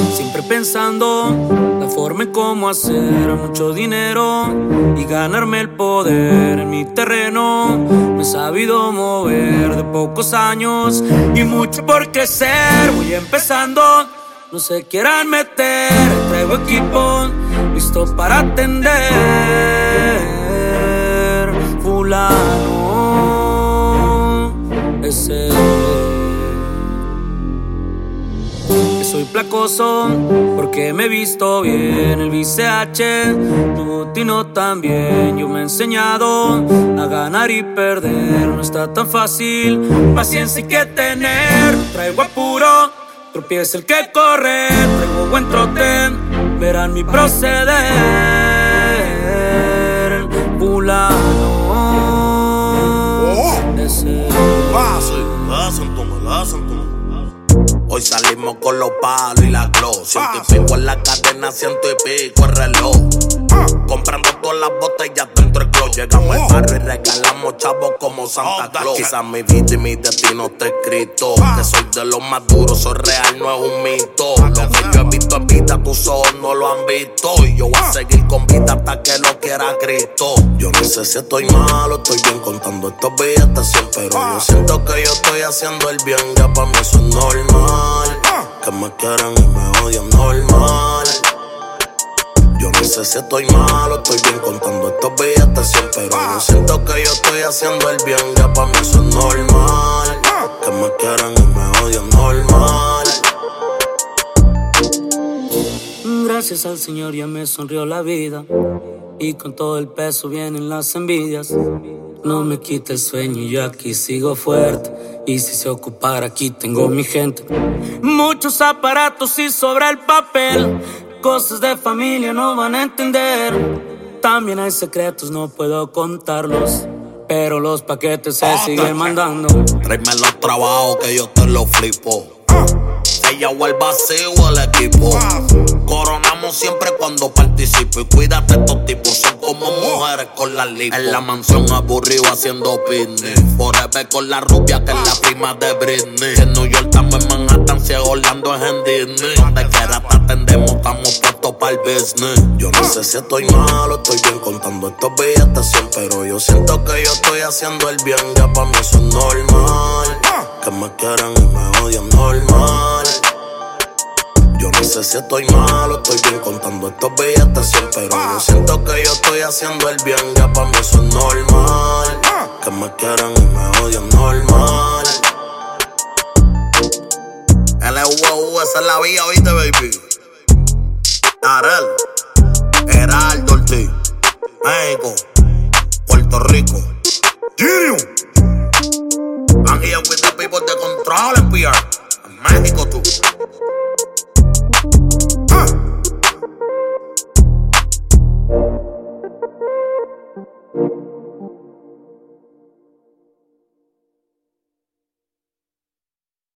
siempre pensando la forma en cómo hacer mucho dinero y ganarme el poder en mi terreno. Me he sabido mover de pocos años y mucho por crecer. Voy empezando, no se quieran meter. Traigo equipo listo para atender. Fulano es él. Soy placoso porque me he visto bien. El VCH, tu Tino también. Yo me he enseñado a ganar y perder. No está tan fácil, paciencia hay que tener. Traigo apuro, tropieza el que corre. Traigo buen trote, verán mi proceder. Fulano es él. Hoy salimos con los palos y la glow. 100 y pico en la cadena, 100 y pico el reloj. Comprando todas las botellas dentro del club. Llegamos al barrio y regalamos chavos como Santa Claus. Quizás mi vida y mi destino está escrito. Que soy de los más duros, soy real, no es un mito. Lo que yo he visto en vida, tus ojos no lo han visto. Y yo voy a seguir con vida hasta que lo quiera Cristo. Yo no sé si estoy malo, estoy bien contando estos billetes 100, pero yo siento que yo estoy haciendo el bien. Ya para mí eso es normal. Que me quieran y me odian normal. Yo no sé si estoy malo, estoy bien contando estos billetes 100, pero yo siento que yo estoy haciendo el bien. Ya para mí eso es normal. Que me quieran y me odian normal. Gracias al Señor ya me sonrió la vida. Y con todo el peso vienen las envidias. No me quita el sueño y yo aquí sigo fuerte. Y si se ocupara aquí tengo mi gente. Muchos aparatos y sobre el papel. Cosas de familia no van a entender. También hay secretos, no puedo contarlos. Pero los paquetes se siguen mandando. Tráeme los trabajos que yo te los flipo. Ella o el vacío o el equipo. Coronamos siempre cuando participo. Y cuídate, estos tipos son como mujeres con la lipo. En la mansión aburrido haciendo picnic. Forever con la rubia que es la prima de Britney. En New York estamos en Manhattan, si Orlando es en Disney. Donde quiera te atendemos, estamos puestos para el business. Yo no sé si estoy malo, estoy bien contando estos billetes 100, pero yo siento que yo estoy haciendo el bien. Ya para mí eso es normal. Que me quieran y me odian normal. Yo no sé si estoy malo, estoy bien contando estos billetes 100, pero yo siento que yo estoy haciendo el bien. Ya para mí eso es normal. Que me quieran y me odian normal. LUU, esa es la vía, ¿viste, baby? Arel, Heraldo Ortiz, México.